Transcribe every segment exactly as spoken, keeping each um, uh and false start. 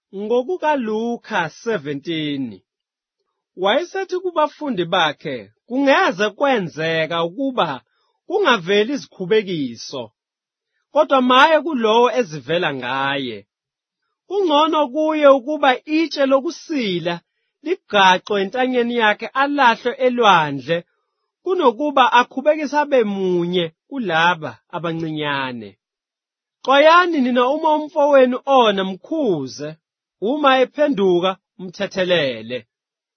ngokukaLuka seventeen. Wayesethi kubafundi bakhe kungeze kwenzeka ukuba kungaveli izikhubekiso, kodwa maye kulowo ezivela ngaye. Kungcono kuye ukuba itshe lokusila ligaqwe entanyeni yakhe alahlwe elwandle kunokuba akhubekise abe munye kulaba abancinyane. Xwayani nina uma umfowenu ona mkhuze, uma ephenduka umthethelele.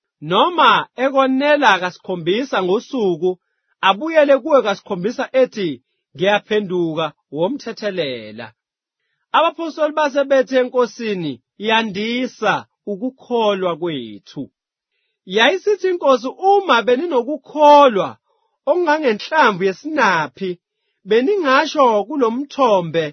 Noma ekonela kasikhombisa ngosuku, abuyele kuwe kasikhombisa ethi ngiyaphenduka womthethelela. Abapostoli base bethe enkosini, yandisa ukukholwa kwethu. Yayisithi inkosi, uma beninokukholwa okungangenhlamvu yesinaphi, beningasho kulomthombe,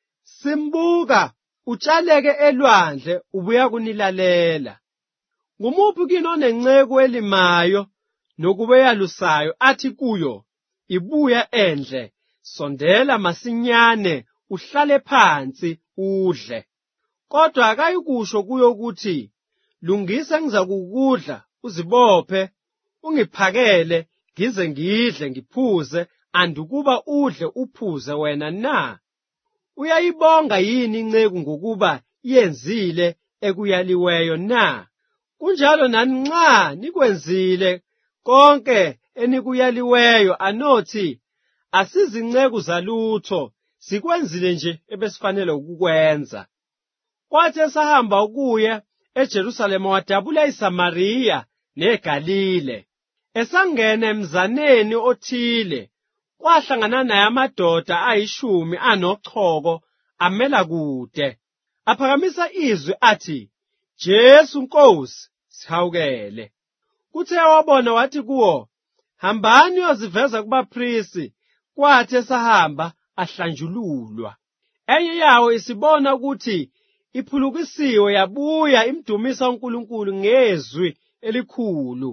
simbuka utshaleke elwandle, ubuya kunilalela. Ngumuphi kini onenceku elimayo nokubeyalusayo athi kuyo, ibuya endle, sondela masinyane uhlale phansi udle. Kodwa akayikusho kuyo ukuthi, lungisa engizakukudla uzibophe, ungiphakele ngize ngidle ngiphuze, andukuba udle uphuze wena na? Uyayibonga yini inceku ngokuba yenzile ekuyaliweyo na? Kunjalo nani nxa nikwenzile konke enikuyaliweyo, anothi asizinceku zalutho, sikwenzile nje ebesifanele ukukwenza. Kwathi esahamba ukuya eJerusalema wadabula iSamariya neGalile. Esangena emzaneni othile, kwahlangana naye amadoda ayishumi anochoko amela kude. Aphakamisa izwi athi, Jesu Nkosi, sihawukele. Kuthe wabona wathi kuwo, hambani uyoziveza kubaphristi. Kwathi esahamba ahlanjululwa. Enye yawo isibona ukuthi iphulukisiwe, yabuya imdumisa uNkulunkulu ngezwi elikhulu.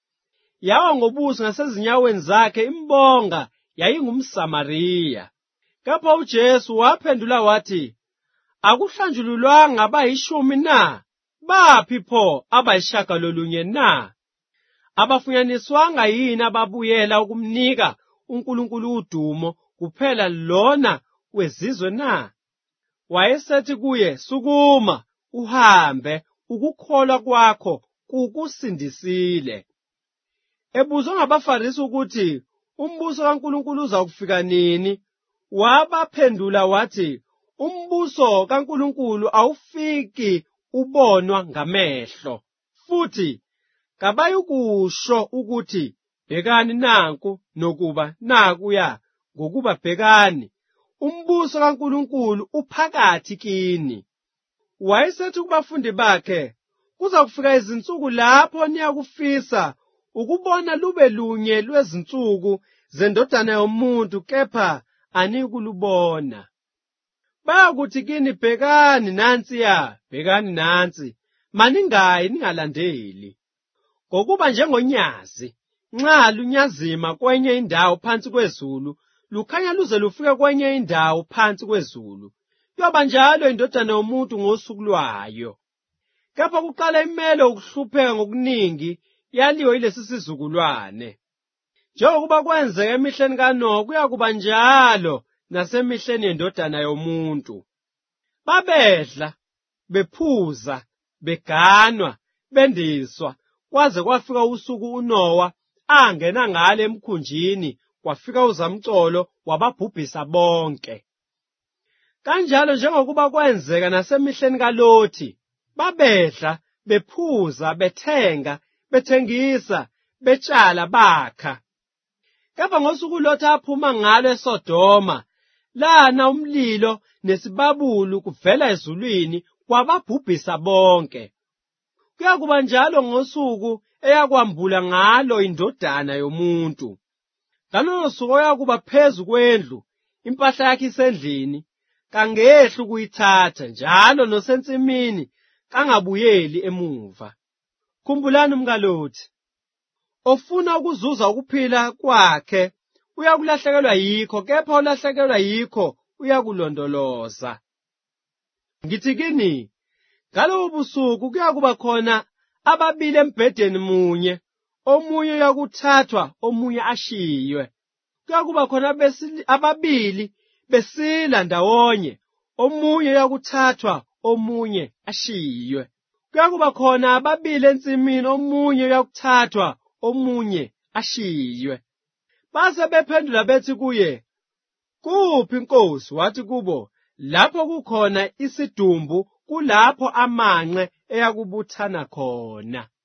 Yawa ngobuso ngasezinyaweni zakhe imbonga, yayingumSamariya. Kapho uJesu waphendula wathi, akuhlanjululwanga abayishumi na? Baphi pho abayishagalolunye na? Abafunyaniswanga yini ababuyela ukumnika uNkulunkulu udumo kuphela lona wezizwe na? Wayesethi kuye, sukuma, uhambe, ukukholwa kwakho kukusindisile. Ebuzwa ngabaFarisi ukuthi umbuso kaNkulunkulu uzakufika nini, wabaphendula wathi, umbuso kaNkulunkulu awufiki ubonwa ngamehlo, futhi kabayikusho ukuthi bhekani nanku nokuba nakuya, ngokuba bhekani, umbuso kaNkulunkulu uphakathi kini. Wayesethi kubafundi bakhe, kuza kufika izinsuku lapho niyakufisa ukubona lube lunye lwezinsuku zeNdodana yoMuntu, kepha anikulubona. Bayakuthi kini, bhekani nansiya, bhekani nansi, maningayi ningalandeli. Ngokuba njengonyazi, nxa lunyazima kwenye indawo phansi kwezulu, lukhanya luze lufike kwenye indawo phansi kwezulu, yoba njalo iNdodana yoMuntu ngosuku lwayo. Kepha kuqala imele ukuhlupheka ngokuningi yaliwe yilesi sizukulwane. Njengokuba kwenzeka emihleni kaNoha, kuyakuba njalo nasemihleni yeNdodana yoMuntu. Babedla, bephuza, beganwa, bendiswa, kwaze kwafika usuku uNowa angena ngalo emkhunjini, kwafika uzamcolo wababhubhisa bonke. Kanjalo njengokuba kwenzeka nasemihleni kaLothi, babedla, bephuza, bethenga, bethengisa, betshala, bakha. Kepha ngosuku uLothi aphuma ngalo eSodoma, lana umlilo nesibabulu kuvela ezulwini kwababhubhisa bonke. Kuyakuba njalo ngosuku eyakwambula ngalo iNdodana yoMuntu. Ngalolo suku oyakuba phezu kwendlu, impahla yakhe isendlini, kangehli ukuyithatha, njalo nosensimini kangabuyeli emuva. Khumbulani umkaLothi, ofuna ukuzuza ukuphila kwakhe uyakulahlekelwa yikho, kepha olahlekelwa yikho uyakulondoloza. Ngithi kini, Ngalobo busuku kuya kuba khona ababili embhedeni munye, omunye uyakuthathwa, omunye ashiywe. Kuya kuba khona ababili besila ndawonye, omunye uyakuthathwa, omunye ashiywe. Kuya kuba khona ababili ensimini, omunye uyakuthathwa, omunye ashiywe. Base bephendula bethi kuye, "Kuphi Nkosi?" Wathi kubo, "Lapho kukhona isidumbu, kulapho amanqe eyakubuthana khona."